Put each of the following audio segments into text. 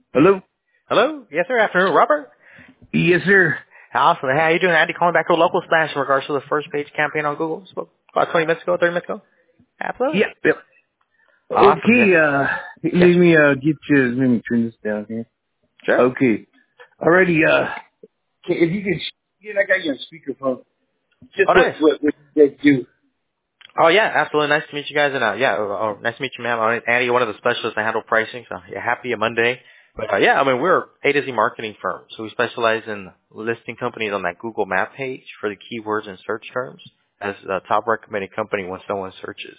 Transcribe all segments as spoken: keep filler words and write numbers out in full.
Hello? Hello? Yes, sir. Afternoon, Robert. Yes, sir. Awesome. Hey, how you doing, Andy? Calling back to a local splash in regards to the first page campaign on Google. Spoke about twenty minutes ago, thirty minutes ago. Absolutely. Yep, yep. Awesome. Okay, Yeah. uh, Yes, let sir. me, uh, get you, let me turn this down here. Sure. Okay. Alrighty, uh, can, if you can, yeah, I got you on speakerphone. Just Oh, what, nice. what, what you guys do. Oh, yeah, absolutely. Nice to meet you guys. And, uh, yeah, oh, oh, nice to meet you, ma'am. I'm Andy, one of the specialists that handle pricing. So, yeah, happy a Monday. But, uh, yeah, I mean, we're A to Z marketing firm. So we specialize in listing companies on that Google map page for the keywords and search terms as a top recommended company when someone searches.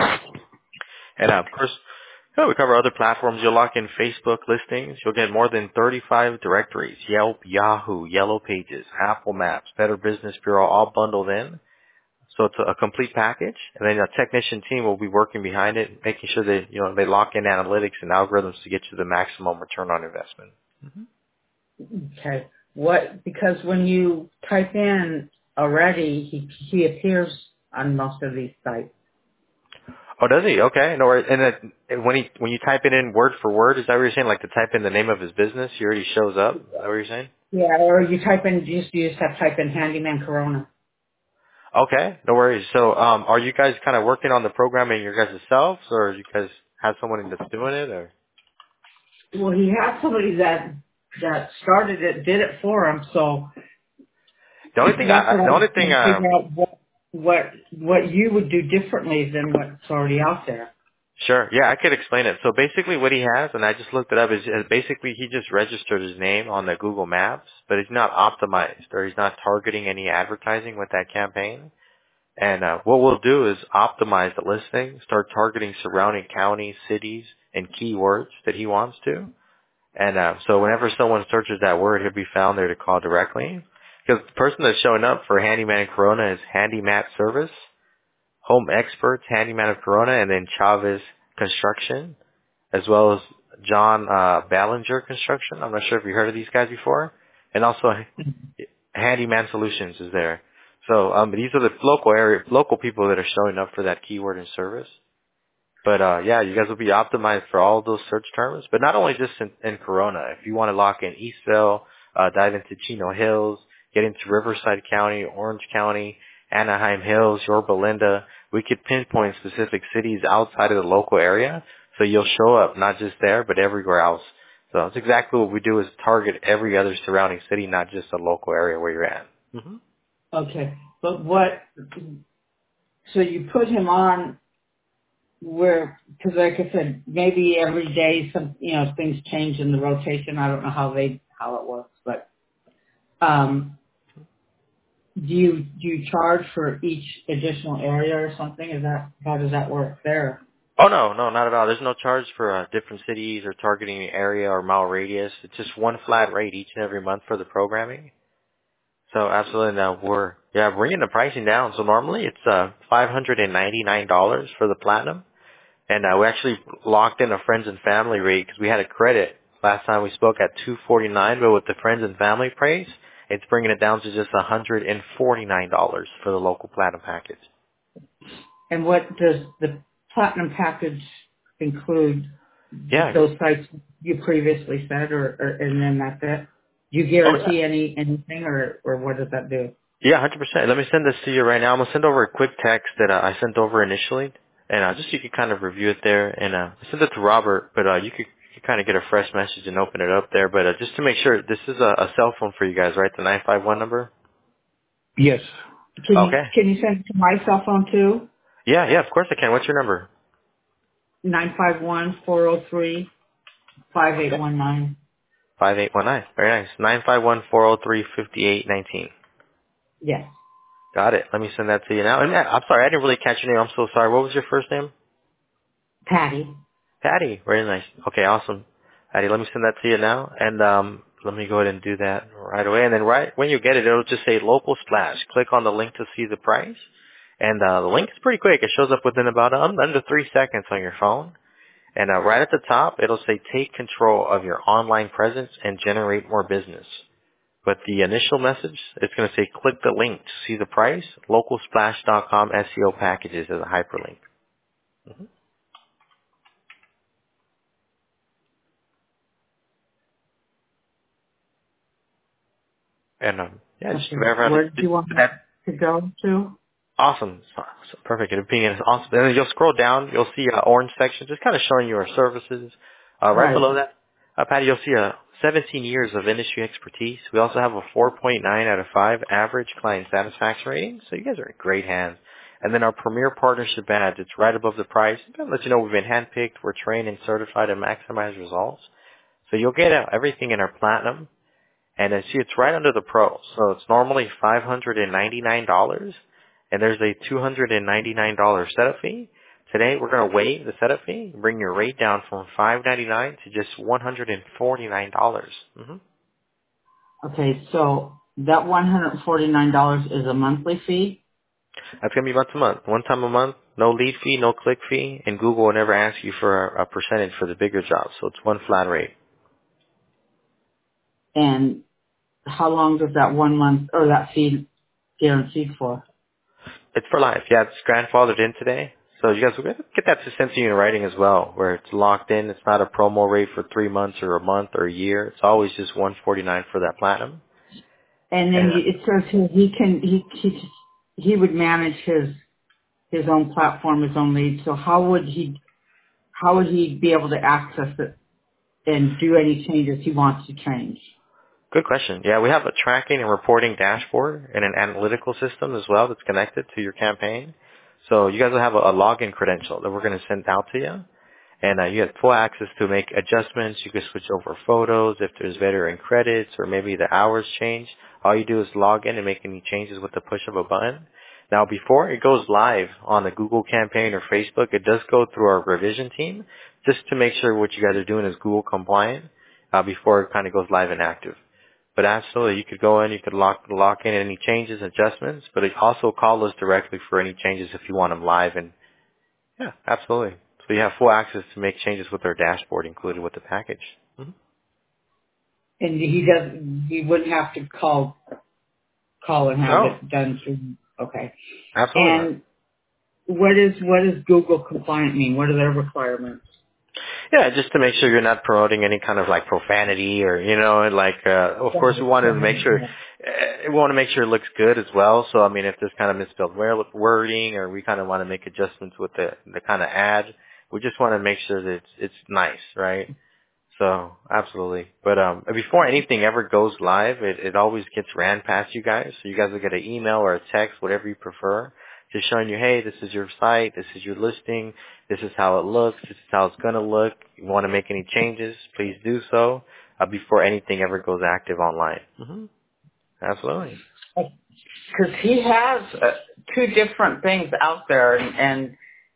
And, uh, of course, yeah, we cover other platforms. You'll lock in Facebook listings. You'll get more than thirty-five directories, Yelp, Yahoo, Yellow Pages, Apple Maps, Better Business Bureau, all bundled in. So it's a, a complete package. And then a technician team will be working behind it, making sure that, you know, they lock in analytics and algorithms to get you the maximum return on investment. Okay. What? Because when you type in already, he he appears on most of these sites. Oh, does he? Okay. No worries. And then when he, when you type it in word for word, is that what you're saying? Like to type in the name of his business, he already shows up? Is that what you're saying? Yeah. Or you type in just you just have to type in handyman Corona. Okay, no worries. So, um, are you guys kind of working on the programming your guys yourselves, or you guys have someone that's doing it, or? Well, he had somebody that that started it, did it for him. So The only thing, I, that's I- what I the was only thing, trying to um, figure out what what what you would do differently than what's already out there. sure, yeah, I could explain it. So basically, what he has, and I just looked it up, is, is basically he just registered his name on the Google Maps, but he's not optimized or he's not targeting any advertising with that campaign. And uh, what we'll do is optimize the listing, start targeting surrounding counties, cities, and keywords that he wants to. And uh, so whenever someone searches that word, he'll be found there to call directly. Because the person that's showing up for Handyman of Corona is Handymat Service, Home Experts, Handyman of Corona, and then Chavez Construction, as well as John uh, Ballinger Construction. I'm not sure if you heard of these guys before. And also Handyman Solutions is there. So um, these are the local area, local people that are showing up for that keyword and service. But uh yeah, you guys will be optimized for all those search terms. But not only just in, in Corona. If you want to lock in Eastville, uh dive into Chino Hills, get into Riverside County, Orange County, Anaheim Hills, Yorba Linda, we could pinpoint specific cities outside of the local area. So you'll show up not just there, but everywhere else. So that's exactly what we do is target every other surrounding city, not just the local area where you're at. hmm Okay. But what? So you put him on where, because like I said, maybe every day some, you know, things change in the rotation. I don't know how they, how it works, but, um, do you, do you charge for each additional area or something? Is that, how does that work there? Oh no, no, not at all. There's no charge for uh, different cities or targeting an area or mile radius. It's just one flat rate each and every month for the programming. So absolutely, now we're yeah bringing the pricing down. So normally it's uh five hundred and ninety nine dollars for the platinum, and uh, we actually locked in a friends and family rate because we had a credit last time we spoke at two forty nine, but with the friends and family price, it's bringing it down to just one hundred and forty nine dollars for the local platinum package. And what does the platinum package include? Yeah. Those sites you previously said, or, or and then that's it? Do you Oh yeah. guarantee any, anything, or, or what does that do? Yeah, one hundred percent. Let me send this to you right now. I'm going to send over a quick text that uh, I sent over initially, and uh, just so you can kind of review it there. And uh, I sent it to Robert, but uh, you could, you could kind of get a fresh message and open it up there. But uh, just to make sure, this is a, a cell phone for you guys, right? The nine five one number? Yes. Can you, Okay. can you send it to my cell phone too? Yeah, yeah, of course I can. What's your number? Nine five one four zero three five eight Okay. one nine. five eight one nine. Very nice. nine five one four zero three five eight one nine. Yes. Got it. Let me send that to you now. And uh, I'm sorry, I didn't really catch your name. I'm so sorry. What was your first name? Patty. Patty. Very nice. Okay, awesome. Patty, let me send that to you now. And um, let me go ahead and do that right away. And then right when you get it, it'll just say local splash. Click on the link to see the price. And uh, the link is pretty quick. It shows up within about um, under three seconds on your phone. And uh, right at the top, it'll say take control of your online presence and generate more business. But the initial message, it's going to say click the link to see the price, local splash dot com S E O packages as a hyperlink. And um, yeah, just Okay. verify Where do you want that. to go to? Awesome. So, so perfect. Your opinion is awesome. And then you'll scroll down. You'll see an orange section just kind of showing you our services. Uh, right Right. below that, uh, Patty, you'll see a seventeen years of industry expertise. We also have a four point nine out of five average client satisfaction rating. So you guys are in great hands. And then our premier partnership badge, it's right above the price. It's going to let you know we've been handpicked. We're trained and certified to maximize results. So you'll get uh, everything in our platinum. And then see, it's right under the pro. So it's normally five hundred ninety-nine dollars. And there's a two hundred ninety-nine dollars setup fee. Today, we're going to waive the setup fee and bring your rate down from five hundred ninety-nine dollars to just one hundred forty-nine dollars. Mm-hmm. Okay, so that one hundred forty-nine dollars is a monthly fee? That's going to be once a month. One time a month, no lead fee, no click fee, and Google will never ask you for a, a percentage for the bigger jobs. So it's one flat rate. And how long does that one month or that fee guaranteed for? It's for life. Yeah, it's grandfathered in today. So you guys will get get that sent to you in writing as well, where it's locked in. It's not a promo rate for three months or a month or a year. It's always just one forty-nine for that platinum. And then And you, it says here he can he he he would manage his his own platform, his own lead. So how would he how would he be able to access it and do any changes he wants to change? good question. Yeah, we have a tracking and reporting dashboard and an analytical system as well that's connected to your campaign. So you guys will have a, a login credential that we're going to send out to you. And uh, you have full access to make adjustments. You can switch over photos if there's veteran credits or maybe the hours change. All you do is log in and make any changes with the push of a button. Now, before it goes live on the Google campaign or Facebook, it does go through our revision team just to make sure what you guys are doing is Google compliant uh, before it kind of goes live and active. But absolutely, you could go in, you could lock lock in any changes, adjustments, but it also call us directly for any changes if you want them live. And yeah, absolutely. So you have full access to make changes with our dashboard included with the package. Mm-hmm. And he does he wouldn't have to call call and have No, it done through okay. absolutely not. And what is what does Google compliant mean? What are their requirements? Yeah, just to make sure you're not promoting any kind of like profanity or, you know, and like, uh, of course we wanted to make sure, uh, we want to make sure it looks good as well. So, I mean, if there's kind of misspelled wording or we kind of want to make adjustments with the, the kind of ad, we just want to make sure that it's, it's nice, right? So, absolutely. But, um, before anything ever goes live, it, it always gets ran past you guys. So you guys will get an email or a text, whatever you prefer, just showing you, hey, this is your site, this is your listing, this is how it looks, this is how it's going to look. You want to make any changes, please do so uh, before anything ever goes active online. Mm-hmm. Absolutely. Because he has uh, two different things out there, and, and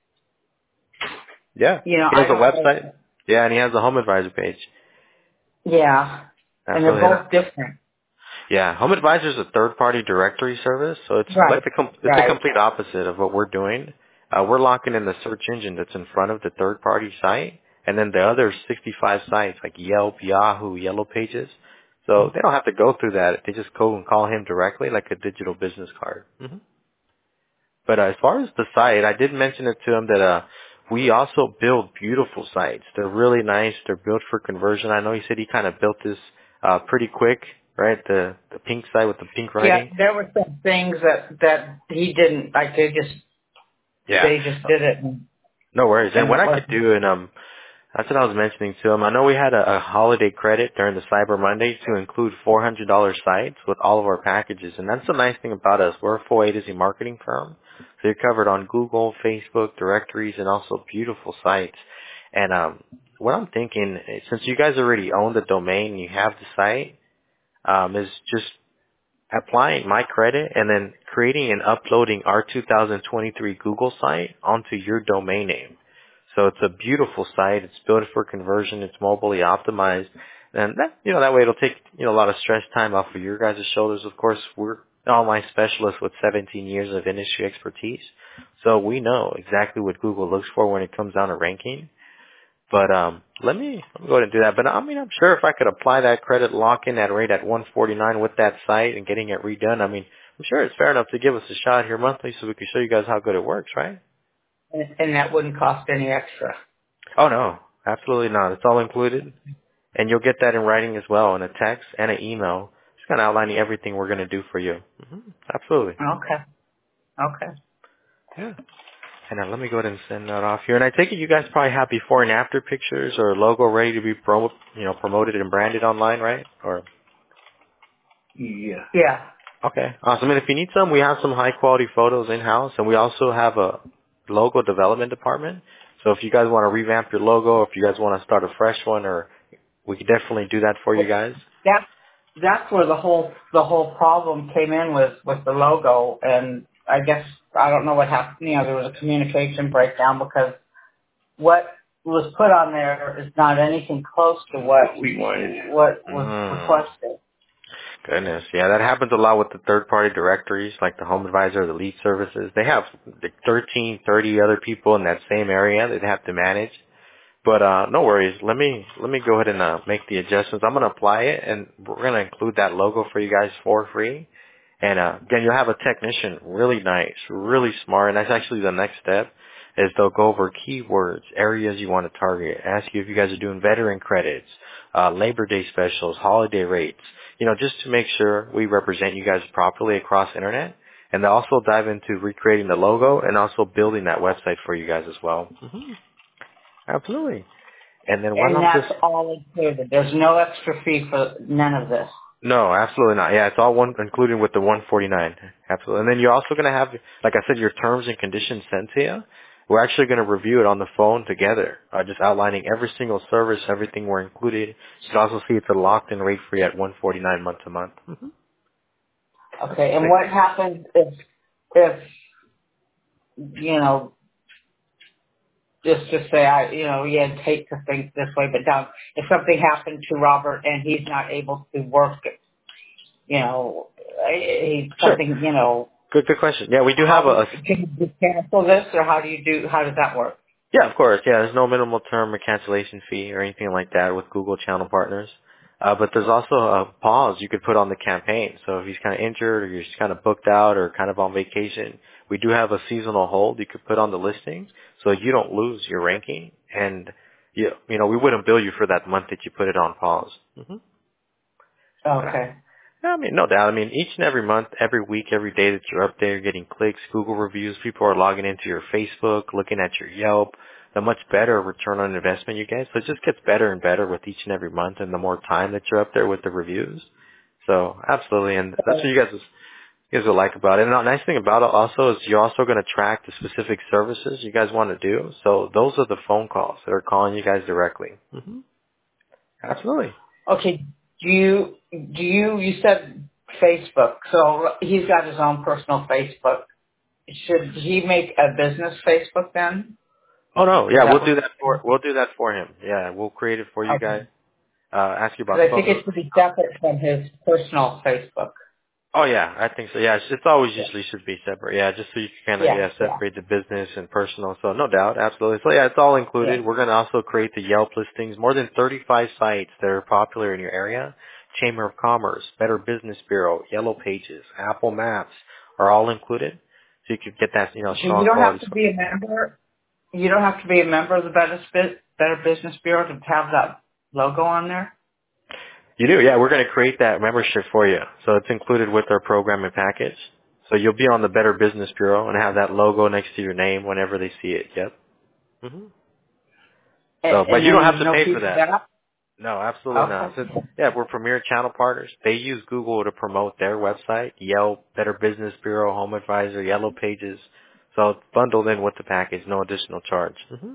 Yeah. you know He I has a don't know. website. Yeah, and he has a home advisor page. Yeah, and they're Absolutely. both different. Yeah, Home Advisor is a third-party directory service, so it's like Right. the com- it's the Right. complete opposite of what we're doing. Uh, we're locking in the search engine that's in front of the third-party site, and then the other sixty-five sites like Yelp, Yahoo, Yellow Pages. So they don't have to go through that. They just go and call him directly, like a digital business card. hmm But uh, as far as the site, I did mention it to him that uh, we also build beautiful sites. They're really nice. They're built for conversion. I know he said he kind of built this uh, pretty quick, right? The the pink site with the pink Yeah, writing. there were some things that that he didn't like. They just Yeah. they just did it, and, No worries. And and what it I could wasn't. do, and um, that's what I was mentioning to him. I know we had a, a holiday credit during the Cyber Monday to include four hundred dollars sites with all of our packages. And that's the nice thing about us. We're a full A to Z marketing firm. So you're covered on Google, Facebook, directories, and also beautiful sites. And um, what I'm thinking, is since you guys already own the domain and you have the site, um, is just applying my credit and then creating and uploading our two thousand twenty-three Google site onto your domain name. So it's a beautiful site. It's built for conversion. It's mobilely optimized. And that, you know, that way it'll take, you know, a lot of stress time off of your guys' shoulders. Of course, we're online specialists with seventeen years of industry expertise. So we know exactly what Google looks for when it comes down to ranking. But um, let me let me go ahead and do that. But I mean, I'm sure if I could apply that credit lock in that rate at one forty-nine with that site and getting it redone, I mean, I'm sure it's fair enough to give us a shot here monthly so we can show you guys how good it works, right? And and that wouldn't cost any extra. Oh no, absolutely not. It's all included, and you'll get that in writing as well in a text and an email Just kind of outlining everything we're going to do for you. Mm-hmm. Absolutely. Okay. Okay. Yeah. And now let me go ahead and send that off here. And I take it you guys probably have before and after pictures or logo ready to be promo, you know, promoted and branded online, right? Or Yeah. Yeah. okay, awesome. And if you need some, we have some high quality photos in house, and we also have a logo development department. So if you guys want to revamp your logo, if you guys want to start a fresh one, or we could definitely do that for you guys. That that's where the whole the whole problem came in with with the logo, and I guess I don't know what happened. You know, there was a communication breakdown because what was put on there is not anything close to what We wanted. what was Mm. requested. Goodness, yeah, that happens a lot with the third-party directories, like the Home Advisor, the Lead Services. They have like thirteen, thirty other people in that same area that they have to manage. But uh no worries. Let me let me go ahead and uh, make the adjustments. I'm gonna apply it, and we're gonna include that logo for you guys for free. And uh, again, you'll have a technician, really nice, really smart, and that's actually the next step. Is they'll go over keywords, areas you want to target, ask you if you guys are doing veteran credits, uh, Labor Day specials, holiday rates, you know, just to make sure we represent you guys properly across internet. And they'll also dive into recreating the logo and also building that website for you guys as well. hmm Absolutely. And then while And I'm that's just, all included. There's no extra fee for none of this. no, absolutely not. Yeah, it's all one included with the one forty-nine. Absolutely. And then you're also going to have, like I said, your terms and conditions sent to you. We're actually going to review it on the phone together, uh, just outlining every single service, everything we're included. You can also see it's a locked-in rate free at one forty-nine month to month. Mm-hmm. Okay. And what happens if if you know just to say I you know you had hate to think this way, but down if something happened to Robert and he's not able to work, you know, he's Sure. something you know. Good, good question. Yeah, we do How have a, do a can you cancel this, or how do you do? How does that work? yeah, of course. Yeah, there's no minimal term or cancellation fee or anything like that with Google Channel Partners. Uh, but there's also a pause you could put on the campaign. So if he's kind of injured or you're just kind of booked out or kind of on vacation, we do have a seasonal hold you could put on the listing so you don't lose your ranking. And, you, you know, we wouldn't bill you for that month that you put it on pause. hmm Okay. I mean, no doubt. I mean, each and every month, every week, every day that you're up there getting clicks, Google reviews, people are logging into your Facebook, looking at your Yelp, the much better return on investment you get. So it just gets better and better with each and every month and the more time that you're up there with the reviews. So absolutely. And that's what you guys, you guys will like about it. And the nice thing about it also is you're also going to track the specific services you guys want to do. So those are the phone calls that are calling you guys directly. hmm Absolutely. Okay. Do you do you you said Facebook? So he's got his own personal Facebook. Should he make a business Facebook then? Oh no, Is yeah, that we'll what? do that for we'll do that for him. Yeah, we'll create it for you Okay. guys. Uh, ask you about Because I think photos. it should be separate from his personal Facebook. Oh yeah, I think so. Yeah, it's, it's always usually should be separate. Yeah, just so you can kind of Yeah, yeah yeah, separate the business and personal. So no doubt, absolutely. So yeah, it's all yeah. included. We're gonna also create the Yelp listings. More than thirty-five sites that are popular in your area. Chamber of Commerce, Better Business Bureau, Yellow Pages, Apple Maps are all included. So you could get that you know So you strong don't have quality. to be a member. You don't have to be a member of the Better, Spi- Better Business Bureau to have that logo on there. You do, yeah. We're going to create that membership for you. So it's included with our program and package. So you'll be on the Better Business Bureau and have that logo next to your name whenever they see it. Yep. hmm And, So, but and you then don't have there's to no pay fee for for that. that. No, absolutely not. Okay. Since, yeah, we're Premier Channel Partners. They use Google to promote their website, Yelp, Better Business Bureau, Home Advisor, Yellow Pages. So it's bundled in with the package, no additional charge. hmm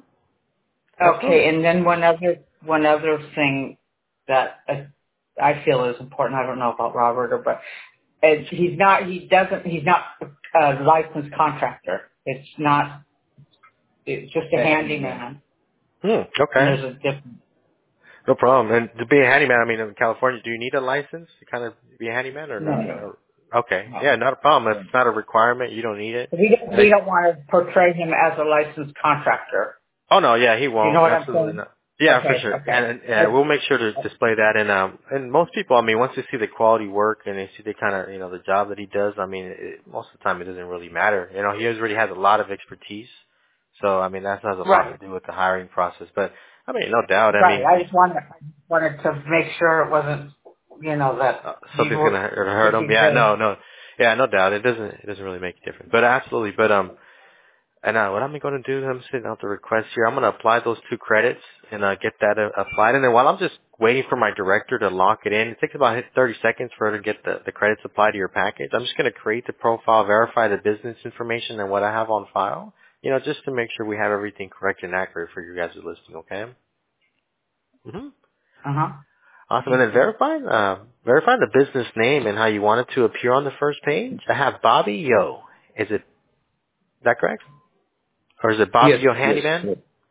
Okay, Absolutely. and then one other one other thing that uh, I feel is important. I don't know about Robert, or but is he's not. He doesn't. He's not a licensed contractor. It's not. It's just a handyman, Hmm, and okay. there's a different. No problem. And to be a handyman, I mean, in California, do you need a license to kind of be a handyman or No, not? no, Or, okay. no. Yeah, not a problem. If it's not a requirement, you don't need it. We don't. And We it, don't want to portray him as a licensed contractor. oh no, yeah, he Do you won't. know what I'm Absolutely saying? not. Yeah, for Okay. sure. Okay. And, and yeah, we'll make sure to display that. And um, and most people, I mean, once they see the quality work and they see the kind of, you know, the job that he does, I mean, it, most of the time it doesn't really matter. You know, he already has a lot of expertise. So I mean, that has a lot Right. to do with the hiring process. But I mean, no doubt. I Right. mean, I just wanted. I just wanted to make sure it wasn't you know, that uh, he something's gonna worked hurt, hurt him. freaking Yeah, day. no, no, yeah, no doubt. It doesn't, it doesn't really make a difference. But absolutely. But um, and uh, what I'm going to do, I'm sitting out the request here. I'm going to apply those two credits and uh, get that uh, applied. And then while I'm just waiting for my director to lock it in, it takes about thirty seconds for her to get the, the credits applied to your package. I'm just going to create the profile, verify the business information and what I have on file, you know, just to make sure we have everything correct and accurate for your guys' listing, okay? Mm-hmm. Uh-huh. Awesome. And then verify, uh, verify the business name and how you want it to appear on the first page. I have Bobby Yo. Is it, is that correct? Or is it Bobby Yes, Yo yes. Handyman?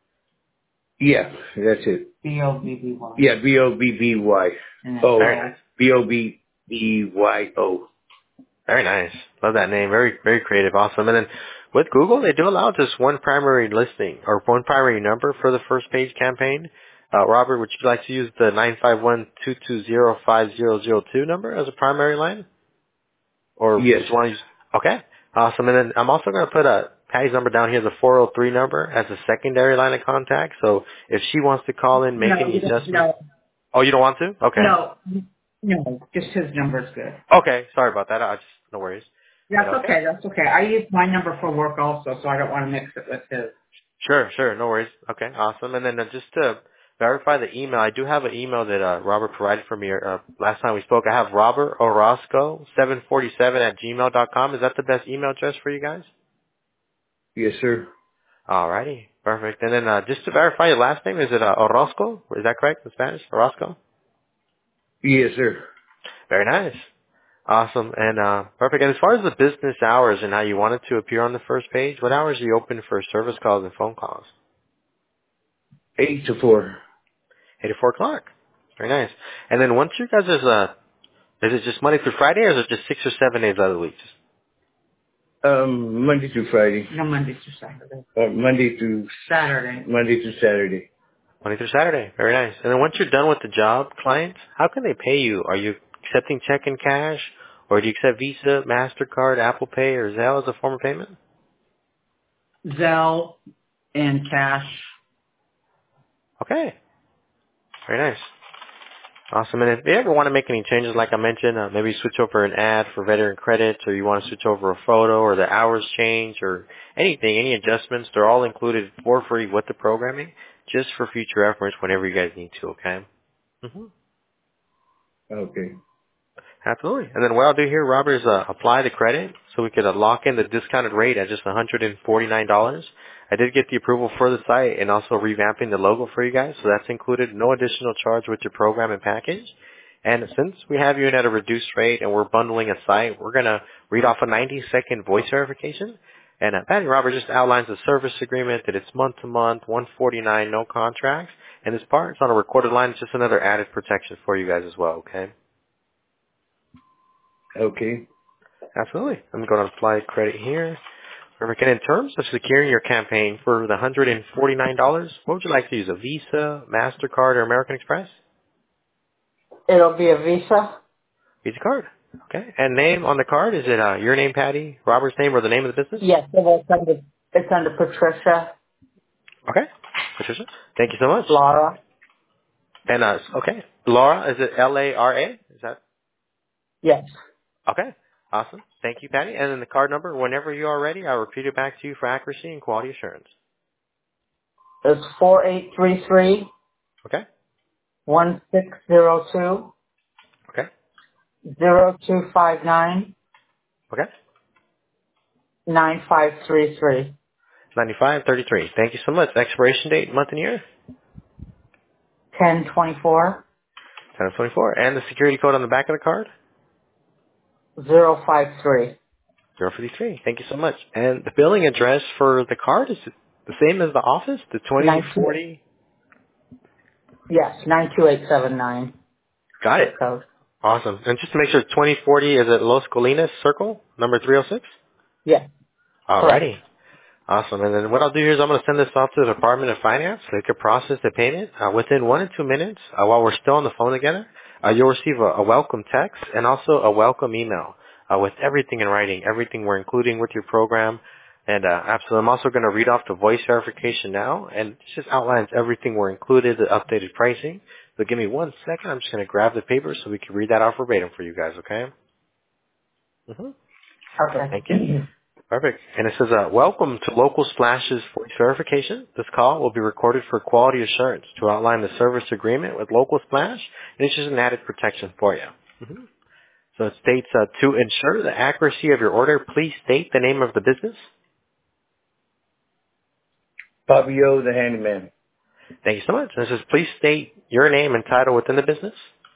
Yeah, that's it. B O B B Y. Yeah, B O B B Y O. Very nice. B O B B Y O. Very nice. Love that name. Very, very creative. Awesome. And then with Google, they do allow just one primary listing or one primary number for the first page campaign. Uh, Robert, would you like to use the nine five one, two two zero, five zero zero two number as a primary line? Or Yes. would you want to use, okay. Awesome. And then I'm also going to put a Patty's number down here, the four oh three number as a secondary line of contact. So if she wants to call in, make No, any adjustments. no, Oh, you don't want to? Okay. no, no, just his number's good. Okay. Sorry about that. I just, no worries. And That's okay. okay, that's okay. I use my number for work also, so I don't want to mix it with his. Sure, sure. No worries. Okay, awesome. And then uh, just to verify the email, I do have an email that uh, Robert provided for me uh, last time we spoke. I have Robert Orozco seven forty-seven at gmail dot com. Is that the best email address for you guys? Yes, sir. Alrighty, perfect. And then uh, just to verify your last name, is it uh, Orozco? Is that correct in Spanish? Orozco? Yes, sir. Very nice. Awesome. And uh, perfect. And as far as the business hours and how you want it to appear on the first page, what hours are you open for service calls and phone calls? Eight to four. eight to four o'clock. Very nice. And then once you guys is uh is it just Monday through Friday or is it just six or seven days out of the week? Um, Monday through Friday. No, Monday through Saturday. Uh, Monday through Saturday. Monday through Saturday. Monday through Saturday. Very nice. And then once you're done with the job, clients, how can they pay you? Are you accepting check and cash? Or do you accept Visa, MasterCard, Apple Pay, or Zelle as a form of payment? Zelle and cash. Okay. Very nice. Awesome. And if you ever want to make any changes, like I mentioned, uh, maybe switch over an ad for veteran credits, or you want to switch over a photo, or the hours change, or anything, any adjustments, they're all included for free with the programming, just for future reference whenever you guys need to, okay? Mm-hmm. Okay. Absolutely. And then what I'll do here, Robert, is uh, apply the credit so we could uh, lock in the discounted rate at just one hundred forty-nine dollars. I did get the approval for the site and also revamping the logo for you guys, so that's included. No additional charge with your program and package. And since we have you in at a reduced rate and we're bundling a site, we're going to read off a ninety-second voice verification. And uh, Patty Robert just outlines the service agreement that it's month to month, one hundred forty-nine dollars, no contracts. And this part is on a recorded line. It's just another added protection for you guys as well, okay? Okay. Absolutely. I'm going to apply credit here. Perfect. And in terms of securing your campaign for the one hundred forty-nine dollars, what would you like to use, a Visa, MasterCard, or American Express? It'll be a Visa. Visa card. Okay. And name on the card, is it uh, your name, Patty, Robert's name, or the name of the business? Yes, it's under, it's under Patricia Okay. Patricia. Thank you so much. Laura. And, uh, okay. Laura, is it L A R A? Is that? Yes. Okay. Awesome. Thank you, Patty. And then the card number, whenever you are ready, I'll repeat it back to you for accuracy and quality assurance. It's four eight three three Okay? one six zero two Okay? zero two five nine Okay? nine five three three. ninety-five thirty-three. Thank you so much. Expiration date, month and year? Ten twenty four ten twenty-four. And the security code on the back of the card? zero five three. zero fifty-three. Thank you so much. And the billing address for the card is the same as the office, the twenty forty? Yes, nine two eight seven nine. Got Zip it. code. Awesome. And just to make sure, twenty forty is at Los Colinas Circle, number three oh six? Yes. Correct. Alrighty. Awesome. And then what I'll do here is I'm going to send this off to the Department of Finance so they can process the payment. Uh, within one or two minutes, uh, while we're still on the phone together, uh, you'll receive a, a welcome text and also a welcome email uh, with everything in writing, everything we're including with your program. And uh, absolutely, I'm also going to read off the voice verification now, and it just outlines everything we're included, the updated pricing, So give me one second. I'm just going to grab the paper so we can read that out verbatim for you guys, okay? Mm-hmm. Okay. Thank you. Perfect. And it says, uh, welcome to Local Splash's voice verification. This call will be recorded for quality assurance to outline the service agreement with Local Splash, and it's just an added protection for you. Mm-hmm. So it states, uh, to ensure the accuracy of your order, please state the name of the business. Fabio the handyman. Thank you so much. And it says, please state your name and title within the business.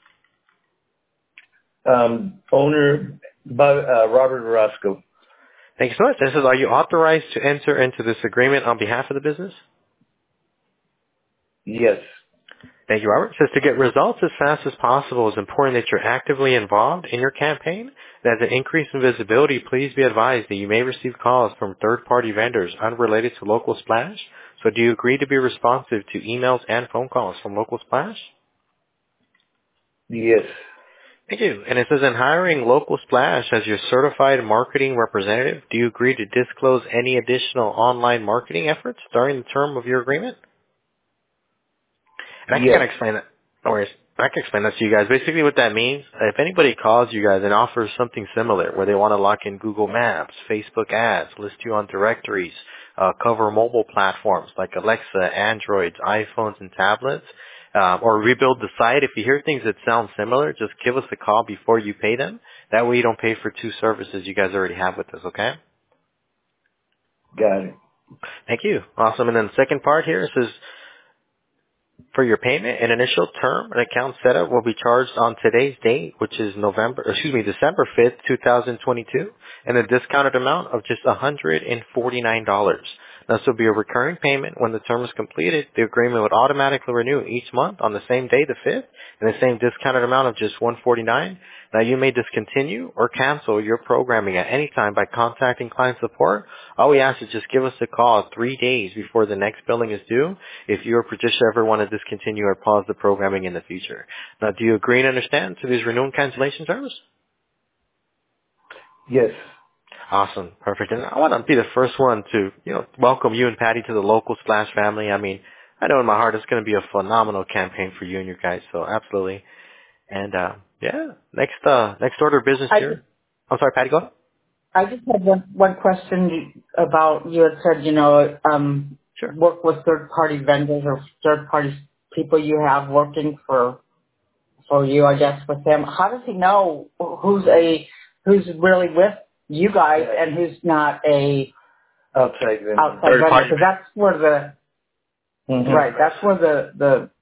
Um, owner, Bob, uh, Robert Roscoe. Thank you so much. And it says, are you authorized to enter into this agreement on behalf of the business? Yes. Thank you, Robert. It says to get results as fast as possible, it's important that you're actively involved in your campaign. And as an increase in visibility, please be advised that you may receive calls from third-party vendors unrelated to Local Splash. So do you agree to be responsive to emails and phone calls from Local Splash? Yes. Thank you. And it says in hiring Local Splash as your certified marketing representative, do you agree to disclose any additional online marketing efforts during the term of your agreement? And I can Yes. kind of explain that. No worries. I can explain that to you guys. Basically what that means, if anybody calls you guys and offers something similar where they want to lock in Google Maps, Facebook ads, list you on directories, uh, cover mobile platforms like Alexa, Androids, iPhones, and tablets, um, or rebuild the site, if you hear things that sound similar, just give us a call before you pay them. That way you don't pay for two services you guys already have with us, okay? Got it. Thank you. Awesome. And then the second part here says, for your payment, an initial term and account setup will be charged on today's date, which is November, excuse me, December fifth, twenty twenty-two, and a discounted amount of just one hundred forty-nine dollars. Now, this will be a recurring payment. When the term is completed, the agreement would automatically renew each month on the same day, the fifth, and the same discounted amount of just one hundred forty-nine dollars. Now, you may discontinue or cancel your programming at any time by contacting client support. All we ask is just give us a call three days before the next billing is due if you or Patricia ever want to discontinue or pause the programming in the future. Now, do you agree and understand to these renewal and cancellation terms? Yes. Awesome. Perfect. And I want to be the first one to, you know, welcome you and Patty to the Local Splash family. I mean, I know in my heart it's going to be a phenomenal campaign for you and your guys, so absolutely. And, uh, yeah, next, uh, next order of business I here. I'm sorry, Patty, go ahead. I just had one one question about, you had said, you know, um, Sure. work with third-party vendors or third-party people you have working for for you, I guess, with them. How does he know who's a who's really with you guys and who's not a Outside vendor. outside Third vendor? party. Because that's where the Mm-hmm. right, that's where the the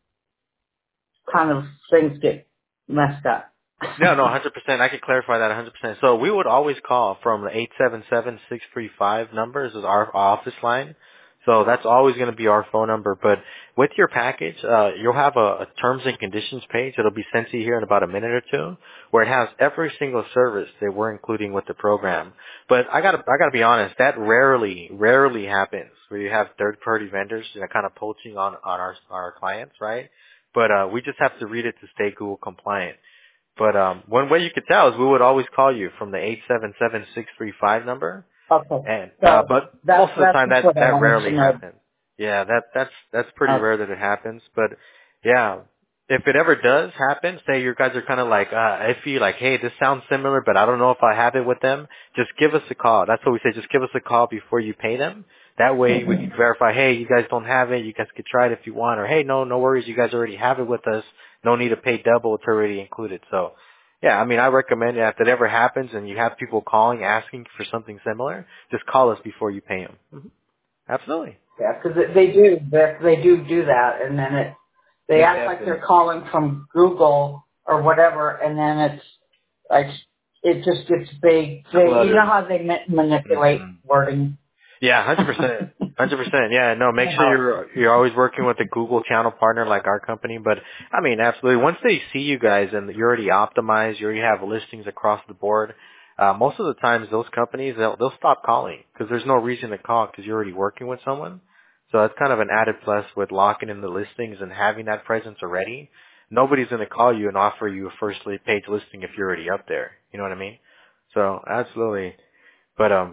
kind of things get messed up. No, no, one hundred percent. I can clarify that one hundred percent. So we would always call from the eight seven seven, six three five number. This is our office line. So that's always going to be our phone number. But with your package, uh, you'll have a, a terms and conditions page. It'll be sent to you here in about a minute or two, where it has every single service that we're including with the program. But I gotta, I gotta be honest, that rarely, rarely happens where you have third-party vendors, you know, kind of poaching on, on our, our clients, right? But, uh, we just have to read it to stay Google compliant. But um, one way you could tell is we would always call you from the eight seven seven, six three five number, Okay. and So uh, but that, most of the that's time just that what I that wanted rarely to know. happens. Yeah, that that's that's pretty Uh, rare that it happens. But yeah, if it ever does happen, say you guys are kind of like uh, iffy, like, hey, this sounds similar, but I don't know if I have it with them. Just give us a call. That's what we say. Just give us a call before you pay them. That way we can verify, hey, you guys don't have it. You guys could try it if you want, or hey, no, no worries. You guys already have it with us. No need to pay double. It's already included. So. Yeah, I mean, I recommend that if that ever happens and you have people calling asking for something similar, just call us before you pay them. Mm-hmm. Absolutely. yeah, because they do they, they do do that, and then it they It act like happens. they're calling from Google or whatever, and then it's like it just gets big. They, you know how they ma- manipulate Mm-hmm. wording. Yeah, one hundred percent. one hundred percent. Yeah, no, make sure you're you're always working with a Google channel partner like our company. But, I mean, absolutely. Once they see you guys and you're already optimized, you already have listings across the board, uh, most of the times those companies, they'll, they'll stop calling because there's no reason to call because you're already working with someone. So that's kind of an added plus with locking in the listings and having that presence already. Nobody's going to call you and offer you a first page listing if you're already up there. You know what I mean? So, absolutely. But, um,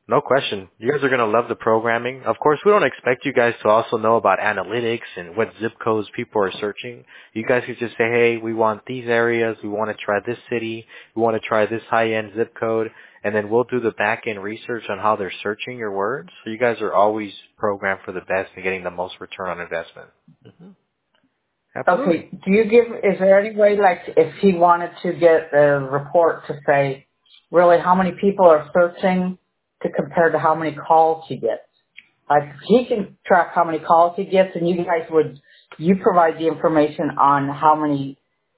No question. You guys are going to love the programming. Of course, we don't expect you guys to also know about analytics and what zip codes people are searching. You guys could just say, hey, we want these areas. We want to try this city. We want to try this high-end zip code. And then we'll do the back-end research on how they're searching your words. So you guys are always programmed for the best and getting the most return on investment. Mm-hmm. Absolutely. Okay. Do you give? Is there any way, like, if he wanted to get a report to say, really, how many people are searching to compare to how many calls he gets? Like, he can track how many calls he gets, and you guys would, you provide the information on how many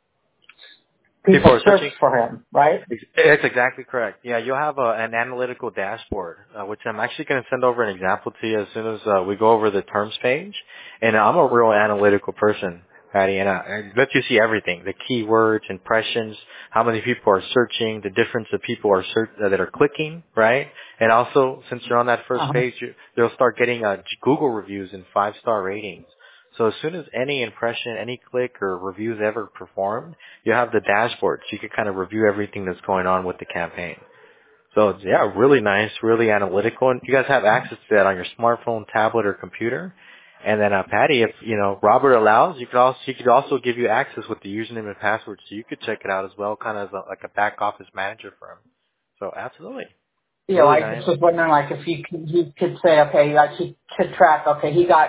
people, People are search searching for him, right? That's exactly correct. Yeah, you'll have a, an analytical dashboard, uh, which I'm actually going to send over an example to you as soon as uh, we go over the terms page. And I'm a real analytical person, Patty, and I, I let you see everything: the keywords, impressions, how many people are searching, the difference of people are search, uh, that are clicking, right? And also, since you're on that first Uh-huh. page, you, they'll start getting uh, Google reviews and five-star ratings. So as soon as any impression, any click or review is ever performed, you have the dashboard, so you can kind of review everything that's going on with the campaign. So it's, yeah, really nice, really analytical, and you guys have access to that on your smartphone, tablet, or computer. And then, uh, Patty, if you know Robert allows, you could also you could also give you access with the username and password, so you could check it out as well, kind of as a, like a back office manager for him. So absolutely, You know, really I nice. just was wondering, like, if you could, you could say, okay, like, he could track, okay, he got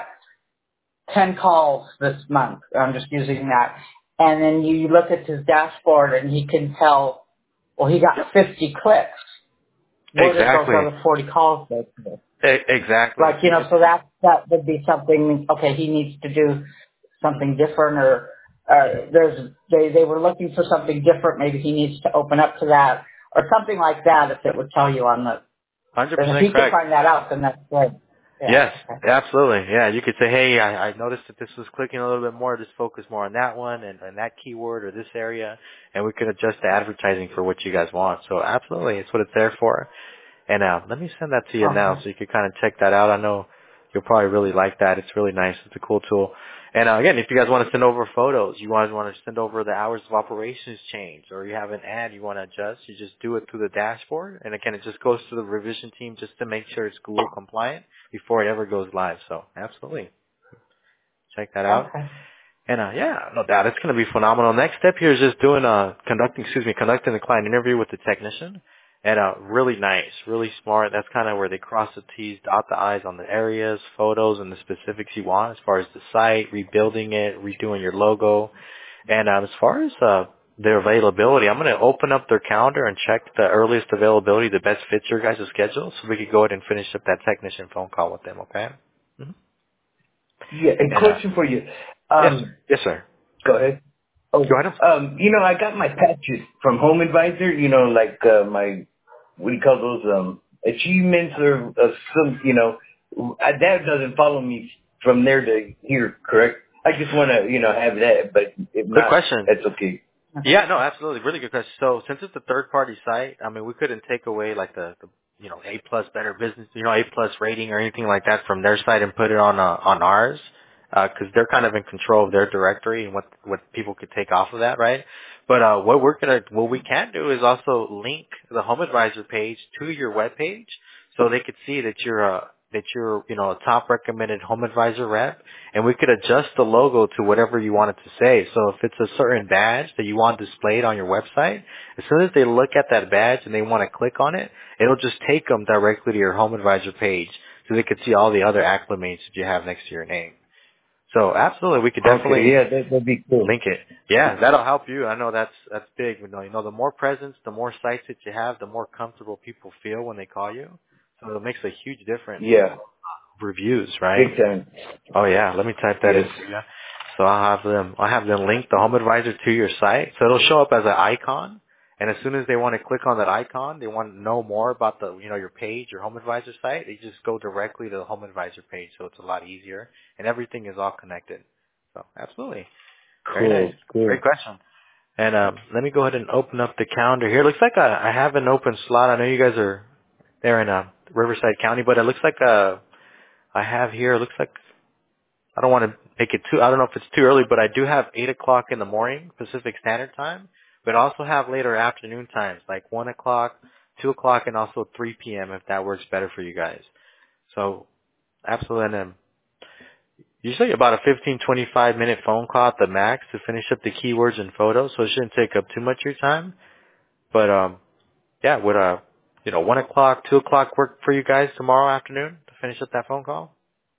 ten calls this month. I'm just using that. And then you look at his dashboard and he can tell, well, he got fifty clicks. Where did those Exactly, other forty calls go to? e- exactly. Like, you know, so that, that would be something, okay, he needs to do something different, or, uh, there's, they, they were looking for something different. Maybe he needs to open up to that or something like that, if it would tell you on the, Hundred and if percent he can correct. find that out, then that's good. Yeah. Yes, Okay. absolutely. Yeah, you could say, hey, I, I noticed that this was clicking a little bit more. Just focus more on that one and, and that keyword or this area, and we could adjust the advertising for what you guys want. So absolutely, it's what it's there for. And uh, let me send that to you now Okay. so you can kind of check that out. I know you'll probably really like that. It's really nice. It's a cool tool. And uh, again, if you guys want to send over photos, you guys want to send over the hours of operations change, or you have an ad you want to adjust, you just do it through the dashboard. And again, it just goes to the revision team just to make sure it's Google compliant before it ever goes live. So absolutely, check that out. Okay. And uh, yeah, no doubt, it's going to be phenomenal. Next step here is just doing uh conducting, excuse me, conducting the client interview with the technician. And uh, really nice, really smart. That's kind of where they cross the T's, dot the I's on the areas, photos, and the specifics you want as far as the site, rebuilding it, redoing your logo. And um, as far as uh, their availability, I'm going to open up their calendar and check the earliest availability that best fits your guys' schedule, so we could go ahead and finish up that technician phone call with them. Okay? Mm-hmm. Yeah, a And uh, question for you. yes, sir. Um, Yes, sir. go ahead. Oh, Go ahead. um, you know, I got my patches from Home Advisor. You know, like uh, my what do you call those? Um, achievements or uh, some. You know, uh, that doesn't follow me from there to here. Correct? I just want to, you know, have that. But if Good not, question. that's okay. Yeah, no, absolutely. Really good question. So since it's a third party site, I mean, we couldn't take away like the, the you know, A plus better business, you know, A plus rating or anything like that from their site and put it on, uh, on ours. Uh, cause they're kind of in control of their directory and what, what people could take off of that, right? But, uh, what we're gonna, what we can do is also link the Home Advisor page to your web page so they could see that you're a, that you're, you know, a top recommended Home Advisor rep, and we could adjust the logo to whatever you want it to say. So if it's a certain badge that you want displayed on your website, as soon as they look at that badge and they want to click on it, it'll just take them directly to your Home Advisor page so they could see all the other acclimates that you have next to your name. So absolutely, we could Okay, definitely yeah, that, that'd be cool. link it. Yeah, that'll help you. I know that's that's big. You know, you know, the more presence, the more sites that you have, the more comfortable people feel when they call you. So it makes a huge difference. Yeah, Reviews, right? big time. Oh yeah, let me type that in Yes. for you. So I'll have them, I'll have them link the Home Advisor to your site. So it'll show up as an icon. And as soon as they want to click on that icon, they want to know more about the, you know, your page, your Home Advisor site, they just go directly to the Home Advisor page. So it's a lot easier and everything is all connected. So absolutely. Very nice. Cool, cool. Great question. And, um, let me go ahead and open up the calendar here. Looks like I, I have an open slot. I know you guys are there in, uh, Riverside County, but it looks like, uh, I have here, it looks like I don't want to make it too, I don't know if it's too early, but I do have eight o'clock in the morning, Pacific Standard Time, but I also have later afternoon times, like one o'clock, two o'clock and also three p.m. if that works better for you guys. So, absolutely. And then usually about a fifteen, twenty-five minute phone call at the max to finish up the keywords and photos, so it shouldn't take up too much of your time. But, um, yeah, would, uh, you know, one o'clock, two o'clock work for you guys tomorrow afternoon to finish up that phone call?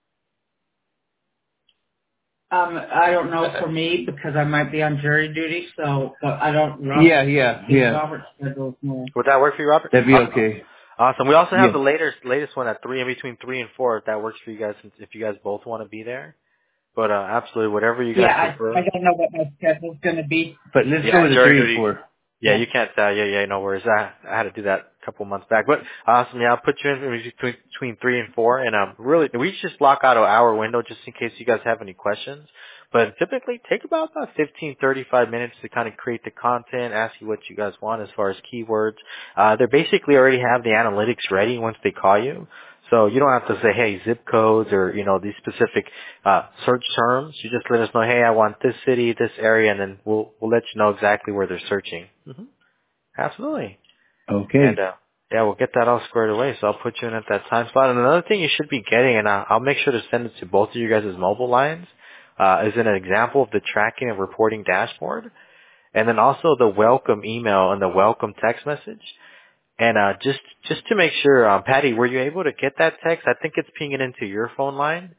Um, I don't know for me because I might be on jury duty, so but I don't. Robert, Yeah, yeah, yeah. Robert's schedule is more. Would that work for you, Robert? That'd be Awesome. okay. Awesome. We also have Yeah. the latest latest one at three, in between three and four, if that works for you guys, if you guys both want to be there. But uh, absolutely, whatever you guys Yeah, I, prefer. I don't know what my schedule's going to be. But let's Yeah, go with the jury three duty. and four. Yeah, you can't. Uh, yeah, yeah, no worries. I, I had to do that a couple months back, but awesome. Yeah, I'll put you in between, between three and four, and um, really, we just block out an hour window just in case you guys have any questions. But typically, take about about fifteen, thirty-five minutes to kind of create the content, ask you what you guys want as far as keywords. Uh, they basically already have the analytics ready once they call you. So you don't have to say, hey, zip codes or, you know, these specific uh, search terms. You just let us know, hey, I want this city, this area, and then we'll we'll let you know exactly where they're searching. Mm-hmm. Absolutely. Okay. And, uh, yeah, we'll get that all squared away, so I'll put you in at that time slot. And another thing you should be getting, and I'll, I'll make sure to send it to both of you guys' mobile lines, uh, is an example of the tracking and reporting dashboard, and then also the welcome email and the welcome text message. And uh, just just to make sure, um, Patty, were you able to get that text? I think it's pinging into your phone line.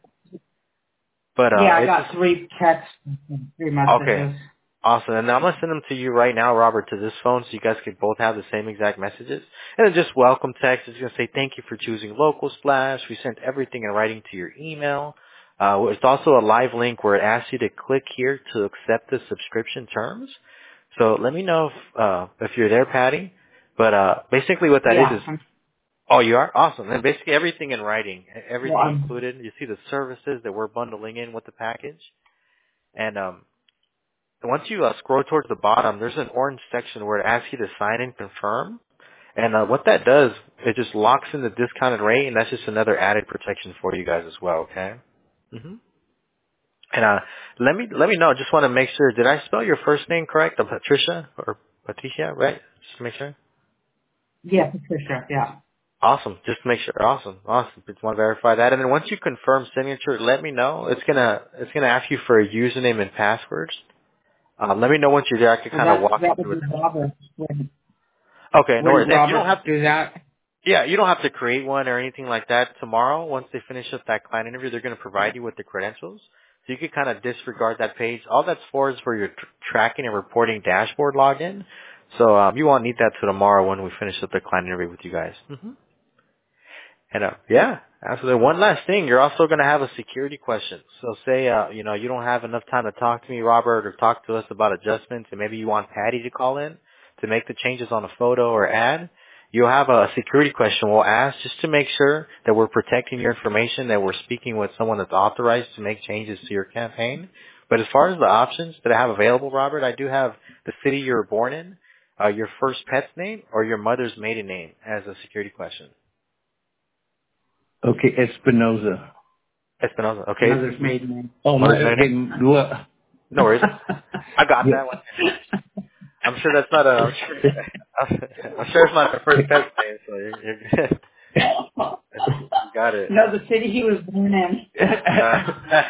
But uh, Yeah, I it's got just, three texts, and three okay, messages. awesome. And I'm gonna send them to you right now, Robert, to this phone, so you guys can both have the same exact messages. And then just welcome text is gonna say thank you for choosing Local Splash. We sent everything in writing to your email. Uh, it's also a live link where it asks you to click here to accept the subscription terms. So let me know if uh, if you're there, Patty. But uh, basically, what that is Yeah. is oh, you are? Awesome. And basically everything in writing, Well, everything I'm, included. You see the services that we're bundling in with the package. And um, once you uh, scroll towards the bottom, there's an orange section where it asks you to sign and confirm. And uh, what that does, it just locks in the discounted rate, and that's just another added protection for you guys as well, okay? hmm And uh, let me let me know. Just want to make sure. Did I spell your first name correct? Uh, Patricia or Patricia, right? Just to make sure. yeah, Patricia, yeah. Awesome. Just to make sure. Awesome. Awesome. Just want to verify that. And then once you confirm signature, let me know. It's gonna it's gonna ask you for a username and passwords. Um, let me know once you're there. I can Well, kind of that, walk you that would through it. be Robert. Would, Okay, no worries. wouldn't And you don't Robert have do that? yeah, you don't have to create one or anything like that tomorrow. Once they finish up that client interview, they're going to provide you with the credentials. So you can kind of disregard that page. All that's for is for your tr- tracking and reporting dashboard login. So um, you won't need that till tomorrow when we finish up the client interview with you guys. hmm And uh, yeah, absolutely. One last thing, you're also going to have a security question. So say, uh, you know, you don't have enough time to talk to me, Robert, or talk to us about adjustments, and maybe you want Patty to call in to make the changes on a photo or ad. You'll have a security question we'll ask just to make sure that we're protecting your information, that we're speaking with someone that's authorized to make changes to your campaign. But as far as the options that I have available, Robert, I do have the city you were born in, uh, your first pet's name, or your mother's maiden name as a security question. Okay, Espinoza. Espinosa. Okay. Mother's maiden name. Oh, my, Mother's maiden okay, name? well, No worries. I got yeah. that one. I'm sure that's not a. I'm sure, I'm sure it's not the first pet name, so you're, you're good. You got it. No, the city he was born in. Uh,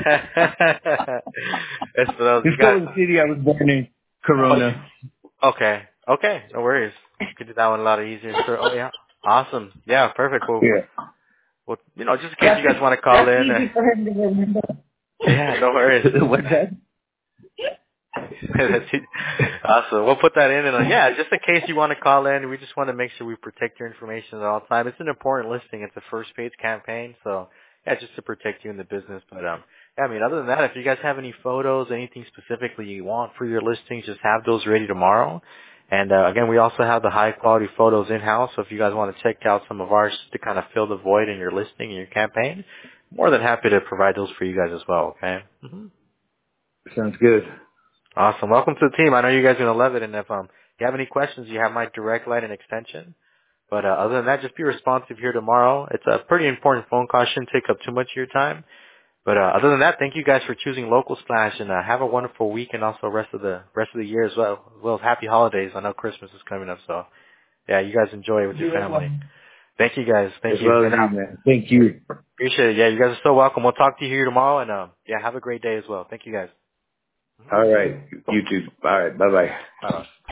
Espinosa, you Let's got go it. with the city I was born in, Oh, you, Corona. okay. Okay. No worries. You could do that one a lot easier. Sure. Oh yeah. Awesome. Yeah. Perfect. Well, Yeah. well, you know, just in case you That's, guys want to call that's in. Uh, easy for him to remember. yeah. No worries. What's that? That's it. Awesome. We'll put that in, and uh, yeah, just in case you want to call in, we just want to make sure we protect your information at all time. It's an important listing. It's a first page campaign, so yeah, just to protect you in the business. But um, yeah, I mean, other than that, if you guys have any photos, anything specifically you want for your listings, just have those ready tomorrow. And uh, again, we also have the high quality photos in house. So if you guys want to check out some of ours to kind of fill the void in your listing and your campaign, more than happy to provide those for you guys as well. Okay. Mm-hmm. Sounds good. Awesome. Welcome to the team. I know you guys are going to love it. And if um, you have any questions, you have my direct line and extension. But uh, other than that, just be responsive here tomorrow. It's a pretty important phone call. Shouldn't take up too much of your time. But uh, other than that, thank you guys for choosing Local Splash, and uh, have a wonderful week and also rest of the rest of the year as well. Well, happy holidays. I know Christmas is coming up, so yeah, you guys enjoy it with your family. Thank you guys. Thank as you. well as And, you, um, man. Thank you. appreciate it. Yeah, you guys are so welcome. We'll talk to you here tomorrow, and um, yeah, have a great day as well. Thank you guys. All right. You too. All right. Bye bye. Bye bye.